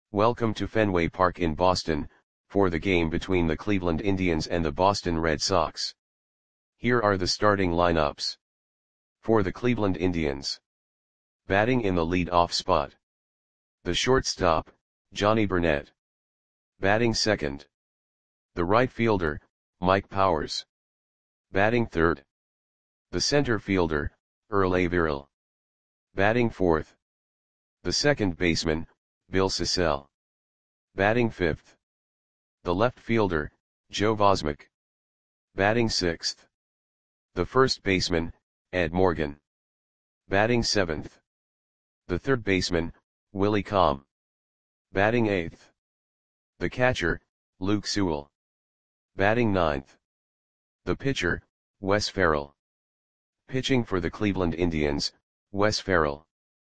Welcome to Fenway Park in Boston, for the game between the Cleveland Indians and the Boston Red Sox. Here are the starting lineups. For the Cleveland Indians. Batting in the lead-off spot. The shortstop, Johnny Burnett. Batting second. The right fielder, Mike Powers. Batting third. The center fielder, Earl Averill. Batting fourth. The second baseman, Bill Sissell. Batting fifth. The left fielder, Joe Vosmek. Batting sixth. The first baseman, Ed Morgan. Batting seventh. The third baseman, Willie Comm. Batting eighth. The catcher, Luke Sewell. Batting ninth. The pitcher, Wes Ferrell. Pitching for the Cleveland Indians, Wes Ferrell.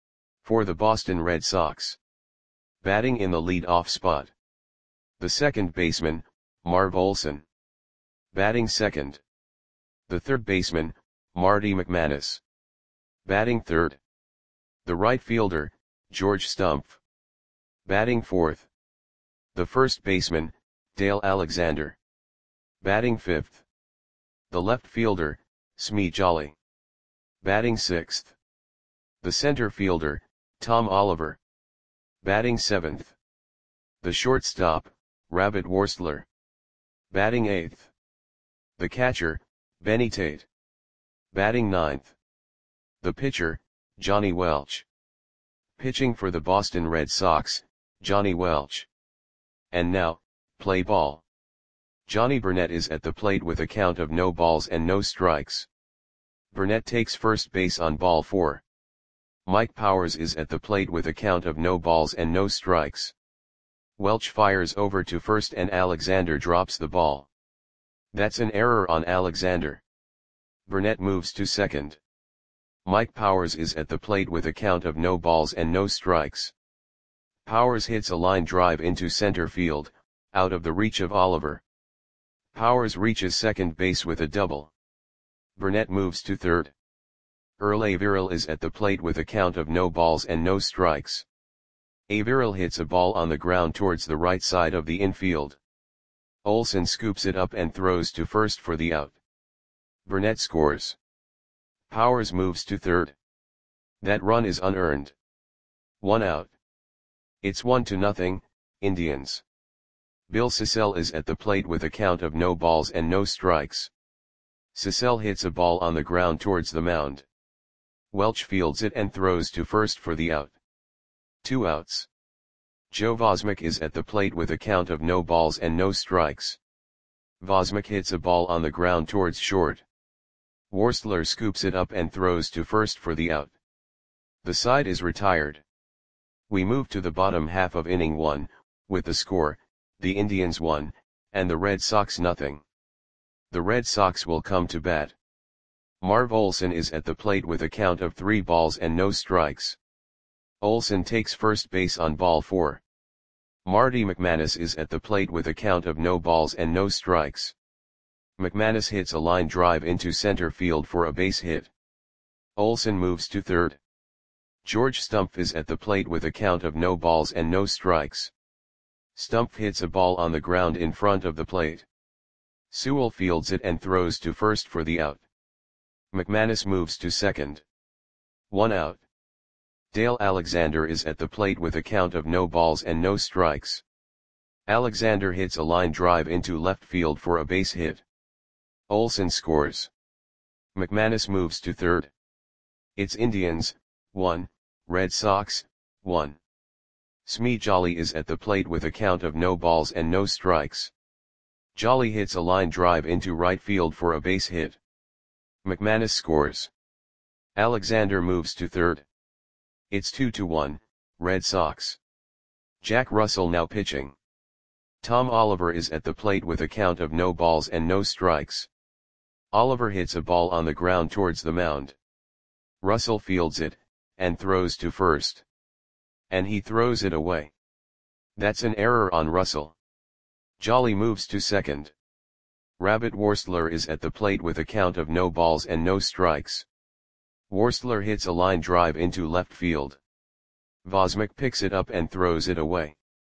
For the Boston Red Sox. Batting in the lead-off spot. The second baseman, Marv Olson. Batting second. The third baseman, Marty McManus. Batting third. The right fielder, George Stumpf. Batting fourth. The first baseman, Dale Alexander. Batting fifth. The left fielder, Smee Jolly. Batting sixth. The center fielder, Tom Oliver. Batting seventh. The shortstop, Rabbit Worstler. Batting eighth. The catcher, Benny Tate. Batting ninth. The pitcher, Johnny Welch. Pitching for the Boston Red Sox, Johnny Welch. And now, play ball. Johnny Burnett is at the plate with a count of no balls and no strikes. Burnett takes first base on ball 4. Mike Powers is at the plate with a count of no balls and no strikes. Welch fires over to first and Alexander drops the ball. That's an error on Alexander. Burnett moves to second. Mike Powers is at the plate with a count of no balls and no strikes. Powers hits a line drive into center field, out of the reach of Oliver. Powers reaches second base with a double. Burnett moves to third. Earl Averill is at the plate with a count of no balls and no strikes. Averill hits a ball on the ground towards the right side of the infield. Olson scoops it up and throws to first for the out. Burnett scores. Powers moves to third. That run is unearned. 1 out. It's 1-0, Indians. Bill Sissell is at the plate with a count of no balls and no strikes. Sissell hits a ball on the ground towards the mound. Welch fields it and throws to first for the out. 2 outs. Joe Vosmek is at the plate with a count of no balls and no strikes. Vosmek hits a ball on the ground towards short. Worstler scoops it up and throws to first for the out. The side is retired. We move to the bottom half of inning 1, with the score, the Indians 1, and the Red Sox 0. The Red Sox will come to bat. Marv Olson is at the plate with a count of 3 balls and no strikes. Olson takes first base on ball 4. Marty McManus is at the plate with a count of no balls and no strikes. McManus hits a line drive into center field for a base hit. Olson moves to third. George Stumpf is at the plate with a count of no balls and no strikes. Stumpf hits a ball on the ground in front of the plate. Sewell fields it and throws to first for the out. McManus moves to second. 1 out. Dale Alexander is at the plate with a count of no balls and no strikes. Alexander hits a line drive into left field for a base hit. Olson scores. McManus moves to third. It's Indians, 1, Red Sox, 1. Smee Jolly is at the plate with a count of no balls and no strikes. Jolly hits a line drive into right field for a base hit. McManus scores. Alexander moves to third. It's 2-1, Red Sox. Jack Russell now pitching. Tom Oliver is at the plate with a count of no balls and no strikes. Oliver hits a ball on the ground towards the mound. Russell fields it, and throws to first. And he throws it away. That's an error on Russell. Jolly moves to second. Rabbit Worstler is at the plate with a count of no balls and no strikes. Worstler hits a line drive into left field. Vosmek picks it up and throws it away.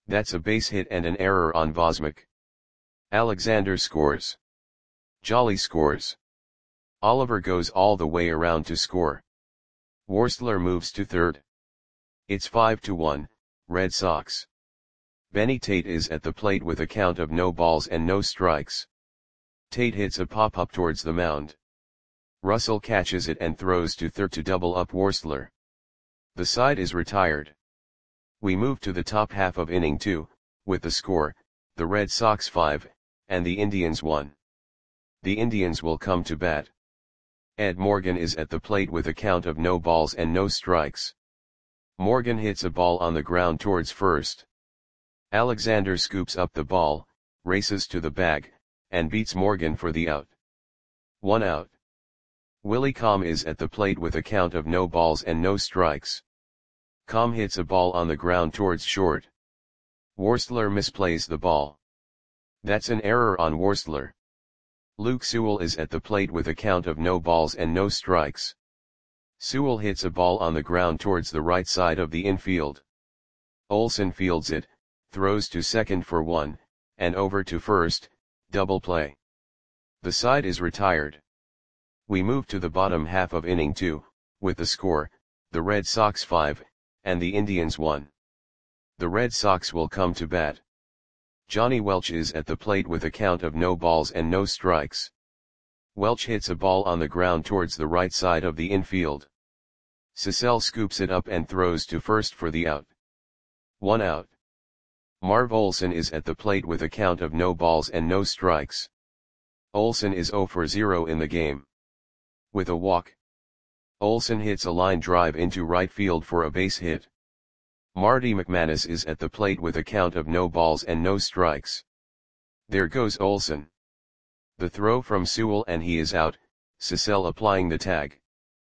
That's a base hit and an error on Vosmik. Alexander scores. Jolly scores. Oliver goes all the way around to score. Worstler moves to third. It's 5-1, Red Sox. Benny Tate is at the plate with a count of no balls and no strikes. Tate hits a pop-up towards the mound. Russell catches it and throws to third to double up Worstler. The side is retired. We move to the top half of inning 2, with the score, the Red Sox 5, and the Indians 1. The Indians will come to bat. Ed Morgan is at the plate with a count of no balls and no strikes. Morgan hits a ball on the ground towards first. Alexander scoops up the ball, races to the bag, and beats Morgan for the out. 1 out. Willie Comm is at the plate with a count of no balls and no strikes. Comm hits a ball on the ground towards short. Worstler misplays the ball. That's an error on Worstler. Luke Sewell is at the plate with a count of no balls and no strikes. Sewell hits a ball on the ground towards the right side of the infield. Olsen fields it, throws to second for 1, and over to first, double play. The side is retired. We move to the bottom half of inning 2, with the score, the Red Sox 5, and the Indians 1. The Red Sox will come to bat. Johnny Welch is at the plate with a count of no balls and no strikes. Welch hits a ball on the ground towards the right side of the infield. Cecil scoops it up and throws to first for the out. 1 out. Marv Olsen is at the plate with a count of no balls and no strikes. Olsen is 0 for 0 in the game. With a walk. Olsen hits a line drive into right field for a base hit. Marty McManus is at the plate with a count of no balls and no strikes. There goes Olsen. The throw from Sewell and he is out, Cecil applying the tag.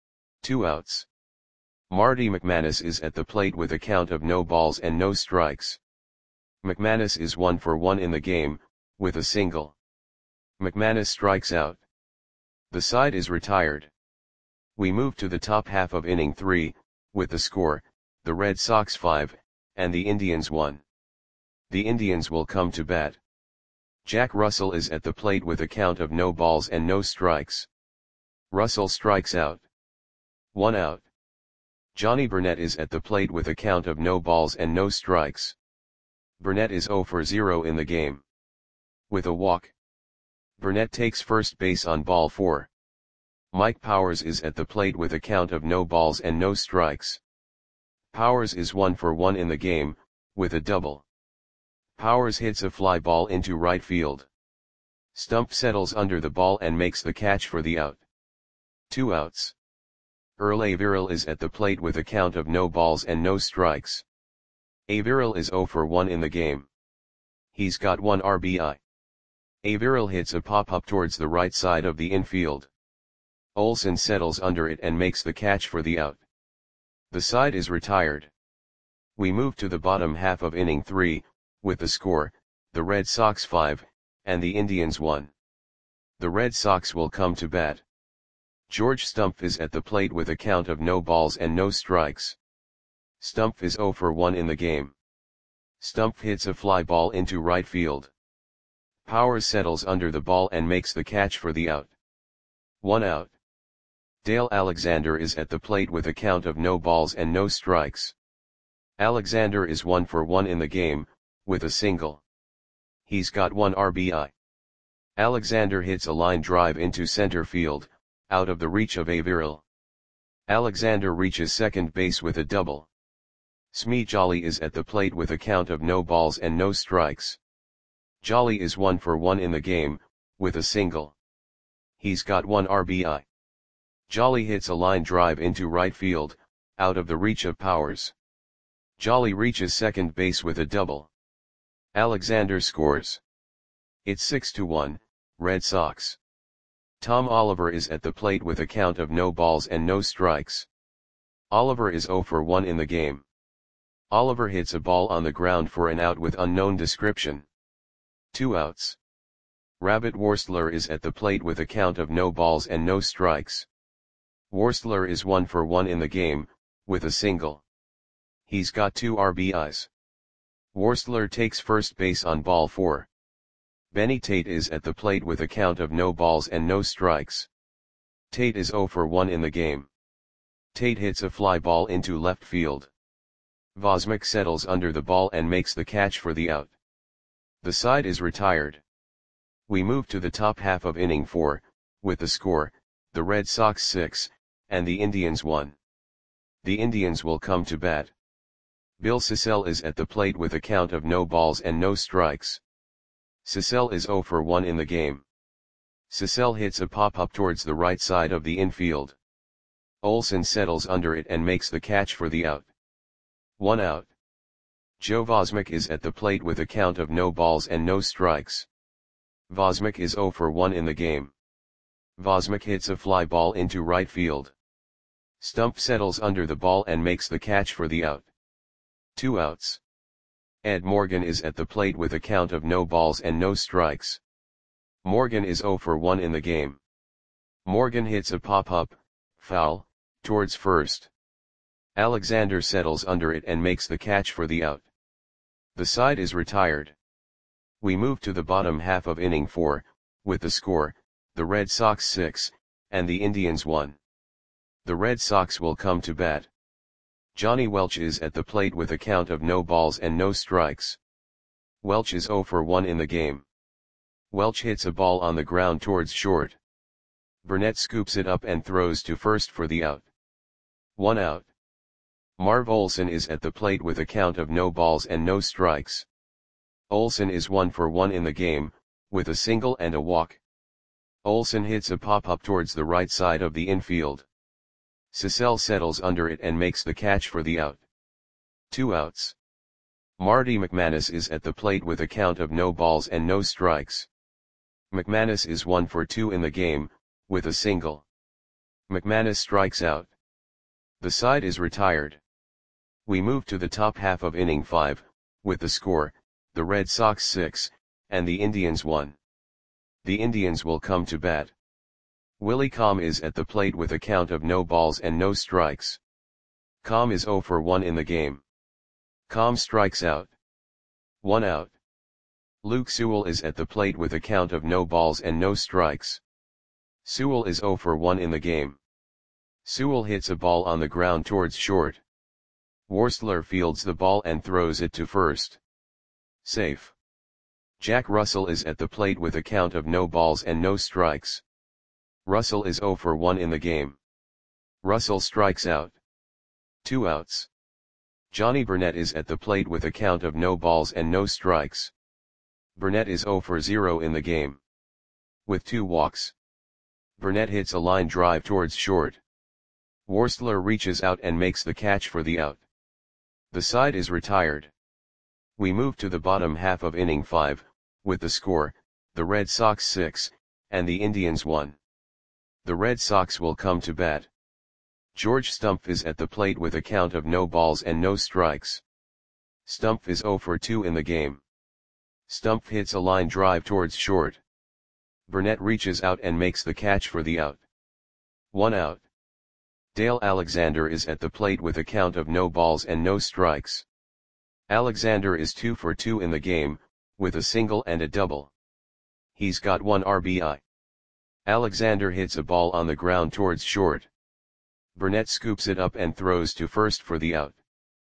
2 outs. Marty McManus is at the plate with a count of no balls and no strikes. McManus is 1 for 1 in the game, with a single. McManus strikes out. The side is retired. We move to the top half of inning 3, with the score, the Red Sox 5, and the Indians 1. The Indians will come to bat. Jack Russell is at the plate with a count of no balls and no strikes. Russell strikes out. 1 out. Johnny Burnett is at the plate with a count of no balls and no strikes. Burnett is 0 for 0 in the game. With a walk. Burnett takes first base on ball 4. Mike Powers is at the plate with a count of no balls and no strikes. Powers is 1 for 1 in the game, with a double. Powers hits a fly ball into right field. Stump settles under the ball and makes the catch for the out. 2 outs. Earl Averill is at the plate with a count of no balls and no strikes. Averill is 0 for 1 in the game. He's got 1 RBI. Averill hits a pop-up towards the right side of the infield. Olsen settles under it and makes the catch for the out. The side is retired. We move to the bottom half of inning 3, with the score, the Red Sox 5, and the Indians 1. The Red Sox will come to bat. George Stumpf is at the plate with a count of no balls and no strikes. Stumpf is 0 for 1 in the game. Stumpf hits a fly ball into right field. Powers settles under the ball and makes the catch for the out. 1 out. Dale Alexander is at the plate with a count of no balls and no strikes. Alexander is 1 for 1 in the game, with a single. He's got 1 RBI. Alexander hits a line drive into center field, out of the reach of Averill. Alexander reaches second base with a double. Smee Jolly is at the plate with a count of no balls and no strikes. Jolly is 1 for 1 in the game, with a single. He's got 1 RBI. Jolly hits a line drive into right field, out of the reach of Powers. Jolly reaches second base with a double. Alexander scores. It's 6-1, Red Sox. Tom Oliver is at the plate with a count of no balls and no strikes. Oliver is 0 for 1 in the game. Oliver hits a ball on the ground for an out with unknown description. 2 outs. Rabbit Worstler is at the plate with a count of no balls and no strikes. Worstler is 1 for 1 in the game, with a single. He's got 2 RBIs. Worstler takes first base on ball 4. Benny Tate is at the plate with a count of no balls and no strikes. Tate is 0 for 1 in the game. Tate hits a fly ball into left field. Vosmik settles under the ball and makes the catch for the out. The side is retired. We move to the top half of inning 4, with the score, the Red Sox 6, and the Indians 1. The Indians will come to bat. Bill Sissell is at the plate with a count of no balls and no strikes. Sissell is 0 for 1 in the game. Sissell hits a pop-up towards the right side of the infield. Olson settles under it and makes the catch for the out. 1 out. Joe Vosmik is at the plate with a count of no balls and no strikes. Vosmik is 0 for 1 in the game. Vosmik hits a fly ball into right field. Stumpf settles under the ball and makes the catch for the out. 2 outs. Ed Morgan is at the plate with a count of no balls and no strikes. Morgan is 0 for 1 in the game. Morgan hits a pop-up, foul, towards first. Alexander settles under it and makes the catch for the out. The side is retired. We move to the bottom half of inning 4, with the score, the Red Sox 6, and the Indians 1. The Red Sox will come to bat. Johnny Welch is at the plate with a count of no balls and no strikes. Welch is 0 for 1 in the game. Welch hits a ball on the ground towards short. Burnett scoops it up and throws to first for the out. 1 out. Marv Olson is at the plate with a count of no balls and no strikes. Olson is 1 for 1 in the game, with a single and a walk. Olson hits a pop-up towards the right side of the infield. Sissell settles under it and makes the catch for the out. 2 outs. Marty McManus is at the plate with a count of no balls and no strikes. McManus is 1 for 2 in the game, with a single. McManus strikes out. The side is retired. We move to the top half of inning 5, with the score, the Red Sox 6, and the Indians 1. The Indians will come to bat. Willie Comm is at the plate with a count of no balls and no strikes. Comm is 0 for 1 in the game. Comm strikes out. 1 out. Luke Sewell is at the plate with a count of no balls and no strikes. Sewell is 0 for 1 in the game. Sewell hits a ball on the ground towards short. Worstler fields the ball and throws it to first. Safe. Jack Russell is at the plate with a count of no balls and no strikes. Russell is 0 for 1 in the game. Russell strikes out. 2 outs. Johnny Burnett is at the plate with a count of no balls and no strikes. Burnett is 0 for 0 in the game. With 2 walks. Burnett hits a line drive towards short. Worstler reaches out and makes the catch for the out. The side is retired. We move to the bottom half of inning 5, with the score, the Red Sox 6, and the Indians 1. The Red Sox will come to bat. George Stumpf is at the plate with a count of no balls and no strikes. Stumpf is 0 for 2 in the game. Stumpf hits a line drive towards short. Burnett reaches out and makes the catch for the out. 1 out. Dale Alexander is at the plate with a count of no balls and no strikes. Alexander is 2 for 2 in the game, with a single and a double. He's got 1 RBI. Alexander hits a ball on the ground towards short. Burnett scoops it up and throws to first for the out.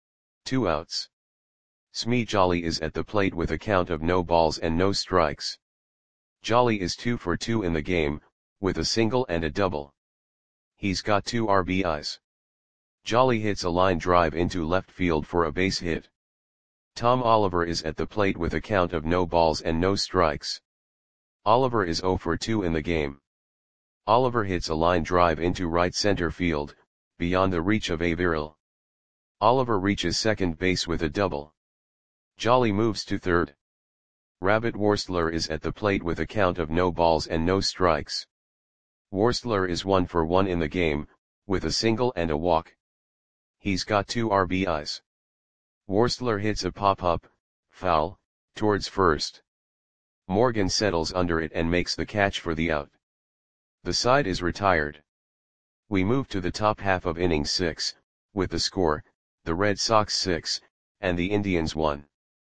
2 outs. Smee Jolly is at the plate with a count of no balls and no strikes. Jolly is 2 for 2 in the game, with a single and a double. He's got 2 RBIs. Jolly hits a line drive into left field for a base hit. Tom Oliver is at the plate with a count of no balls and no strikes. Oliver is 0 for 2 in the game. Oliver hits a line drive into right center field, beyond the reach of Averill. Oliver reaches second base with a double. Jolly moves to third. Rabbit Worstler is at the plate with a count of no balls and no strikes. Worstler is 1 for 1 in the game, with a single and a walk. He's got 2 RBIs. Worstler hits a pop-up, foul, towards first. Morgan settles under it and makes the catch for the out. The side is retired. We move to the top half of inning 6, with the score, the Red Sox 6, and the Indians 1.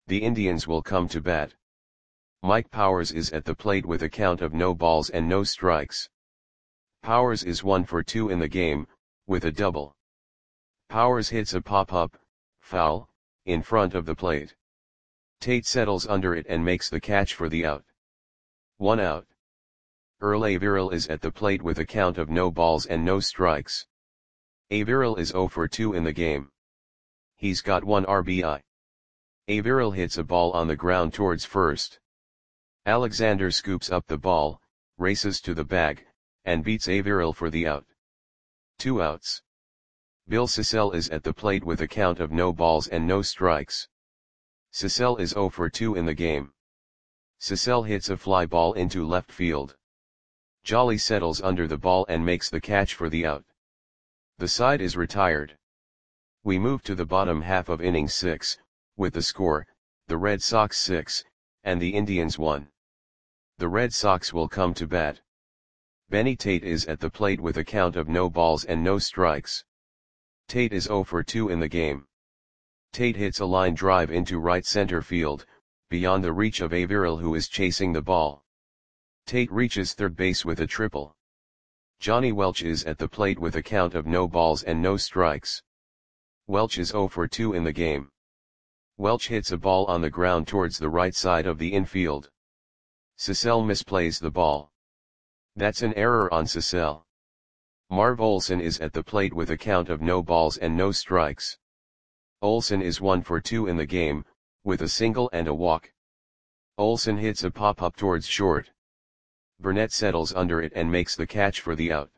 The Indians will come to bat. Mike Powers is at the plate with a count of no balls and no strikes. Powers is 1 for 2 in the game, with a double. Powers hits a pop-up, foul, in front of the plate. Tate settles under it and makes the catch for the out. 1 out. Earl Averill is at the plate with a count of no balls and no strikes. Averill is 0 for 2 in the game. He's got 1 RBI. Averill hits a ball on the ground towards first. Alexander scoops up the ball, races to the bag, and beats Averill for the out. 2 outs. Bill Sissell is at the plate with a count of no balls and no strikes. Sissell is 0 for 2 in the game. Sissell hits a fly ball into left field. Jolly settles under the ball and makes the catch for the out. The side is retired. We move to the bottom half of inning 6, with the score, the Red Sox 6, and the Indians 1. The Red Sox will come to bat. Benny Tate is at the plate with a count of no balls and no strikes. Tate is 0 for 2 in the game. Tate hits a line drive into right center field, beyond the reach of Averill, who is chasing the ball. Tate reaches third base with a triple. Johnny Welch is at the plate with a count of no balls and no strikes. Welch is 0 for 2 in the game. Welch hits a ball on the ground towards the right side of the infield. Sissell misplays the ball. That's an error on Sissell. Marv Olson is at the plate with a count of no balls and no strikes. Olson is 1 for 2 in the game, with a single and a walk. Olson hits a pop-up towards short. Burnett settles under it and makes the catch for the out.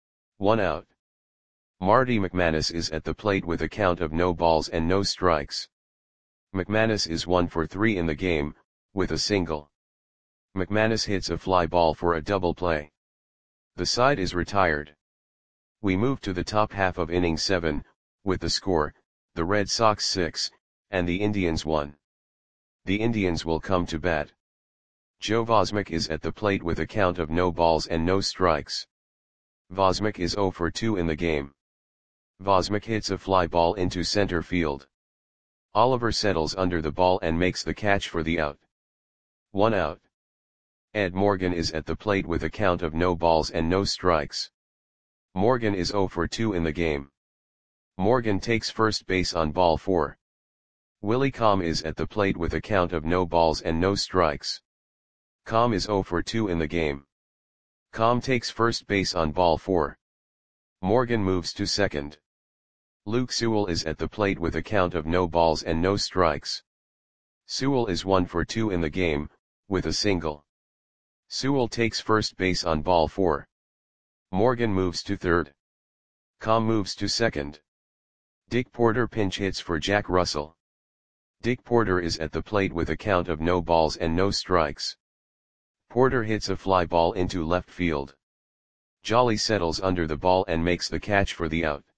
1 out. Marty McManus is at the plate with a count of no balls and no strikes. McManus is 1 for 3 in the game, with a single. McManus hits a fly ball for a double play. The side is retired. We move to the top half of inning 7, with the score, the Red Sox 6, and the Indians 1. The Indians will come to bat. Joe Vosmick is at the plate with a count of no balls and no strikes. Vosmick is 0 for 2 in the game. Vosmick hits a fly ball into center field. Oliver settles under the ball and makes the catch for the out. 1 out. Ed Morgan is at the plate with a count of no balls and no strikes. Morgan is 0 for 2 in the game. Morgan takes first base on ball 4. Willie Comm is at the plate with a count of no balls and no strikes. Comm is 0 for 2 in the game. Comm takes first base on ball 4. Morgan moves to second. Luke Sewell is at the plate with a count of no balls and no strikes. Sewell is 1 for 2 in the game, with a single. Sewell takes first base on ball 4. Morgan moves to third. Comm moves to second. Dick Porter pinch hits for Jack Russell. Dick Porter is at the plate with a count of no balls and no strikes. Porter hits a fly ball into left field. Jolly settles under the ball and makes the catch for the out.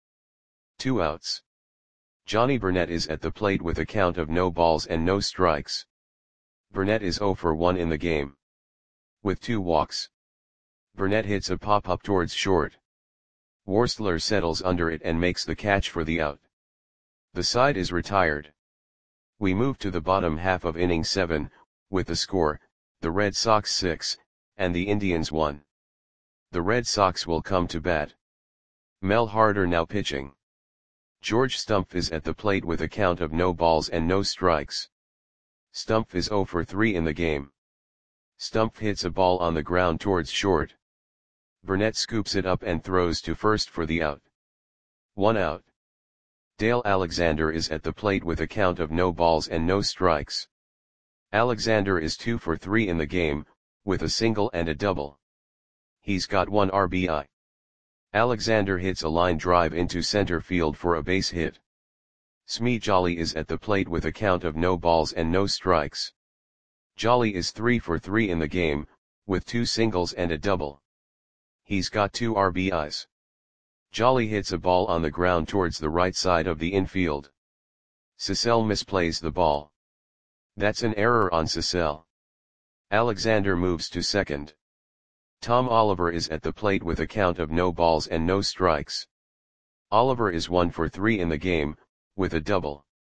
2 outs. Johnny Burnett is at the plate with a count of no balls and no strikes. Burnett is 0 for 1 in the game. With 2 walks. Burnett hits a pop-up towards short. Worstler settles under it and makes the catch for the out. The side is retired. We move to the bottom half of inning 7, with the score, the Red Sox 6, and the Indians 1. The Red Sox will come to bat. Mel Harder now pitching. George Stumpf is at the plate with a count of no balls and no strikes. Stumpf is 0 for 3 in the game. Stumpf hits a ball on the ground towards short. Burnett scoops it up and throws to first for the out. 1 out. Dale Alexander is at the plate with a count of no balls and no strikes. Alexander is 2 for 3 in the game, with a single and a double. He's got 1 RBI. Alexander hits a line drive into center field for a base hit. Smee Jolly is at the plate with a count of no balls and no strikes. Jolly is 3 for 3 in the game, with 2 singles and a double. He's got 2 RBIs. Jolly hits a ball on the ground towards the right side of the infield. Sissell misplays the ball. That's an error on Sissell. Alexander moves to second. Tom Oliver is at the plate with a count of no balls and no strikes. Oliver is 1 for 3 in the game, with a double.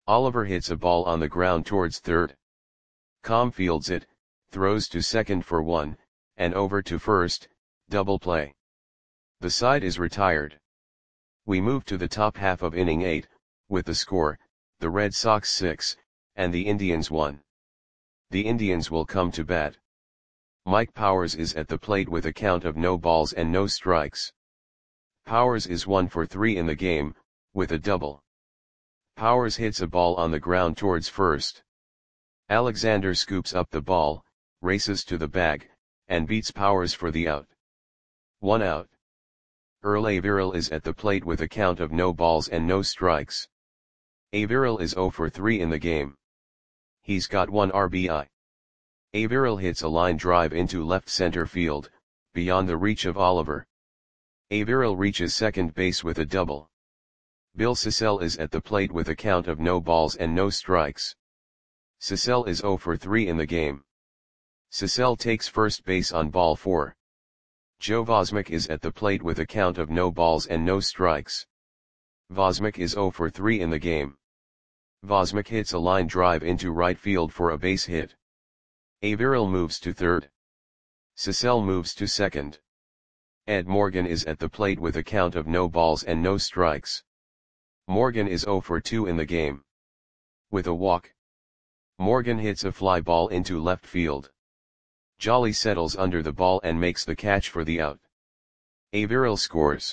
Oliver hits a ball on the ground towards third. Com fields it, throws to second for one, and over to first, double play. The side is retired. We move to the top half of inning 8, with the score, the Red Sox 6, and the Indians 1. The Indians will come to bat. Mike Powers is at the plate with a count of no balls and no strikes. Powers is 1 for 3 in the game, with a double. Powers hits a ball on the ground towards first. Alexander scoops up the ball, races to the bag, and beats Powers for the out. 1 out. Earl Averill is at the plate with a count of no balls and no strikes. Averill is 0 for 3 in the game. He's got 1 RBI. Averill hits a line drive into left center field, beyond the reach of Oliver. Averill reaches second base with a double. Bill Sissell is at the plate with a count of no balls and no strikes. Sissell is 0 for 3 in the game. Sissell takes first base on ball 4. Joe Vosmick is at the plate with a count of no balls and no strikes. Vosmick is 0 for 3 in the game. Vosmick hits a line drive into right field for a base hit. Averill moves to third. Sissell moves to second. Ed Morgan is at the plate with a count of no balls and no strikes. Morgan is 0 for 2 in the game. With a walk, Morgan hits a fly ball into left field. Jolly settles under the ball and makes the catch for the out. Averill scores.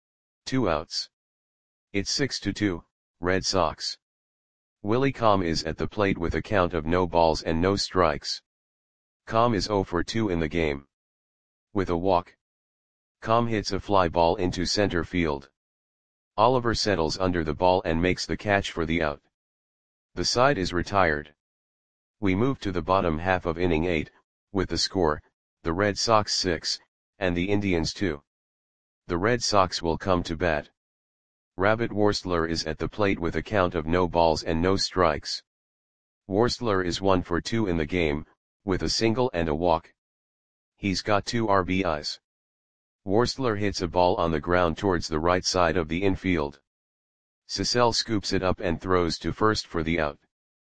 2 outs. It's 6-2, Red Sox. Willie Com is at the plate with a count of no balls and no strikes. Com is 0 for 2 in the game. With a walk, Com hits a fly ball into center field. Oliver settles under the ball and makes the catch for the out. The side is retired. We move to the bottom half of inning 8, with the score, the Red Sox 6, and the Indians 2. The Red Sox will come to bat. Rabbit Worstler is at the plate with a count of no balls and no strikes. Worstler is 1 for 2 in the game, with a single and a walk. He's got 2 RBIs. Worstler hits a ball on the ground towards the right side of the infield. Sissell scoops it up and throws to first for the out.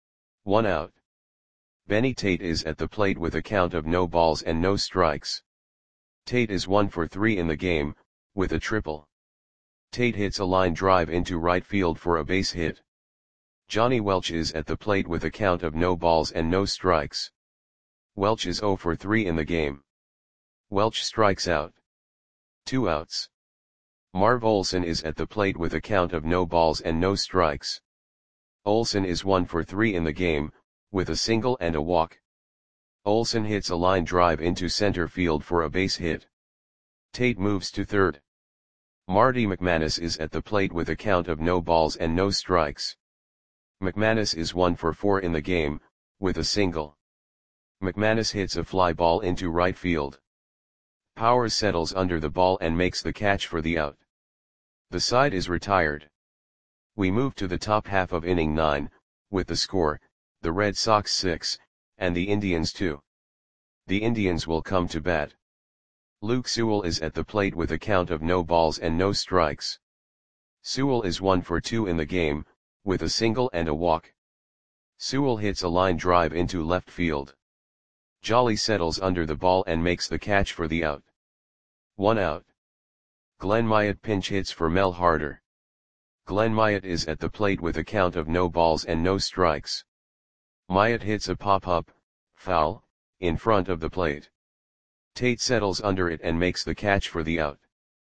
1 out. Benny Tate is at the plate with a count of no balls and no strikes. Tate is 1 for 3 in the game, with a triple. Tate hits a line drive into right field for a base hit. Johnny Welch is at the plate with a count of no balls and no strikes. Welch is 0 for 3 in the game. Welch strikes out. 2 outs. Marv Olson is at the plate with a count of no balls and no strikes. Olson is 1 for 3 in the game, with a single and a walk. Olson hits a line drive into center field for a base hit. Tate moves to third. Marty McManus is at the plate with a count of no balls and no strikes. McManus is 1 for 4 in the game, with a single. McManus hits a fly ball into right field. Powers settles under the ball and makes the catch for the out. The side is retired. We move to the top half of inning 9, with the score, the Red Sox 6, and the Indians 2. The Indians will come to bat. Luke Sewell is at the plate with a count of no balls and no strikes. Sewell is 1 for 2 in the game, with a single and a walk. Sewell hits a line drive into left field. Jolly settles under the ball and makes the catch for the out. 1 out. Glenn Myatt pinch hits for Mel Harder. Glenn Myatt is at the plate with a count of no balls and no strikes. Myatt hits a pop-up, foul, in front of the plate. Tate settles under it and makes the catch for the out.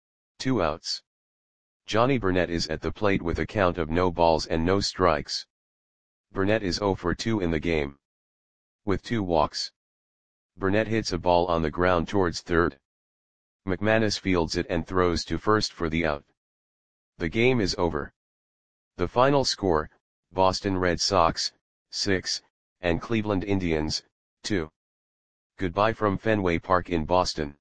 2 outs. Johnny Burnett is at the plate with a count of no balls and no strikes. Burnett is 0 for 2 in the game. With 2 walks. Burnett hits a ball on the ground towards third. McManus fields it and throws to first for the out. The game is over. The final score, Boston Red Sox, 6, and Cleveland Indians, 2. Goodbye from Fenway Park in Boston.